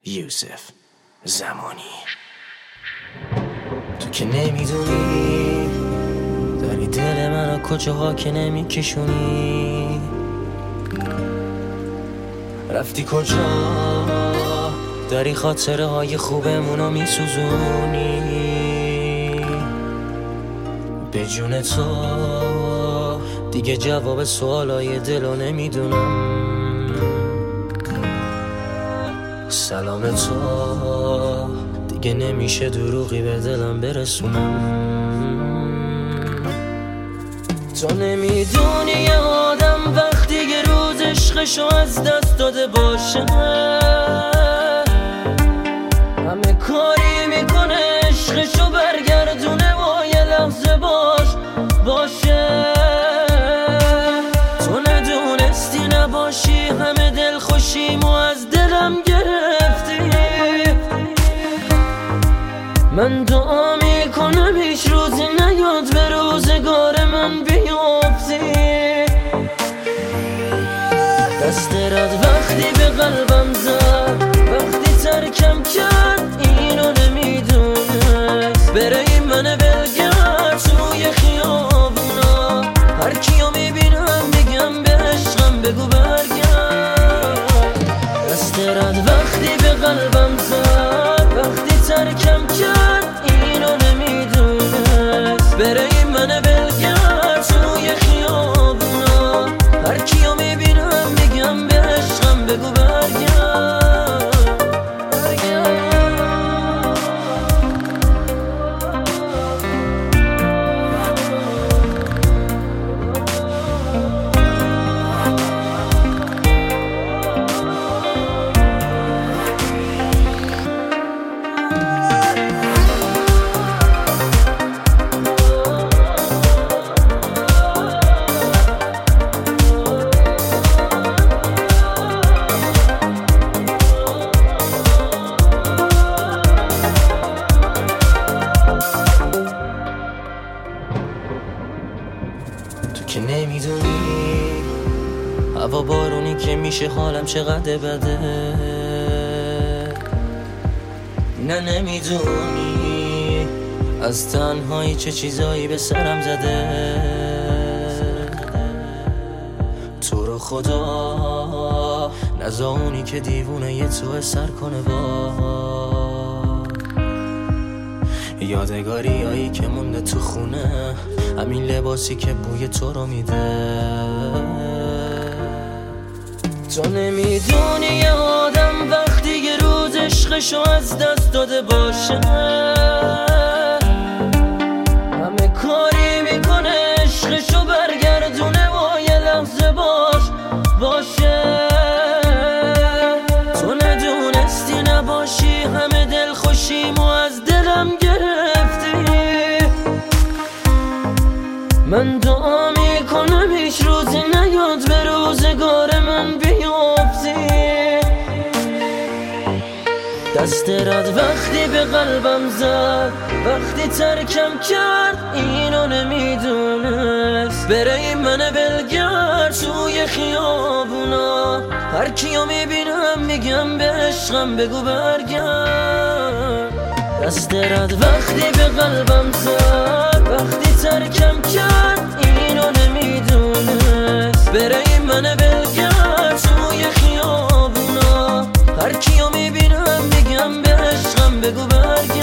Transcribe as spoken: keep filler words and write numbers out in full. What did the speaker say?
یوسف زمانی. تو که نمیدونی داری دل منو کجاها که نمیکشونی، رفتی کجا داری خاطره های خوبمونو میسوزونی. به جون تو دیگه جواب سوالای دلو نمیدونم. سلام تو دیگه نمیشه دروغی به دلم برسونم. تو نمیدونی یه آدم وقتی یه روز عشقشو از دست داده باشه همه کاری میکنه عشقشو برگردونه و یه لحظه باش باشه. تو ندونستی نباشی همه دل خوشیمو از دلم گرفتی. من دعا میکنم هیچ روزی نیاد به روزگار من بیافتی. دست رد وقتی به قلبم زد وقتی ترکم کرد اینو نمیدونست. بره این منو بلگرد توی خیابونا هر کیو میبینم میگم به عشقم بگو برگرد. دست رد وقتی به قلبم زد وقتی ترکم کرد اینو نمیدونست. بره این منو بلگرد توی خیابونا هر کیو میبینم میگم به عشقم بگو برگرد. که نمیدونی هوا بارونی که میشه حالم چقدر بده. نه نمیدونی از تنهایی چه چیزایی به سرم زده. تو رو خدا نزا اونی که دیوونه یه تو سر کنه با یادگاری هایی که مونده تو خونه. همین لباسی که بوی تو رو میده. تو نمیدونی یه آدم وقتی یه روز عشقشو از دست داده باشه همه کاری میکنه عشقشو برگردونه و یه لحظه باش باشه. تو ندونستی نباشی همه دل خوشیمو از دلم گرفتی. من دعا میکنم هیچ روزی نیاد به روزگار من بیافتی. دست رد وقتی به قلبم زد وقتی ترکم کرد اینو نمیدونست. بره این منو بلگرد توی خیابونا هر کیو میبینم میگم به عشقم بگو برگرد. دست رد وقتی به قلبم زد وقتی ترکم کرد اینو نمیدونست. بره این منو بلگرد توی خیابونا هر کیو میبینم میگم به عشقم بگو برگرد.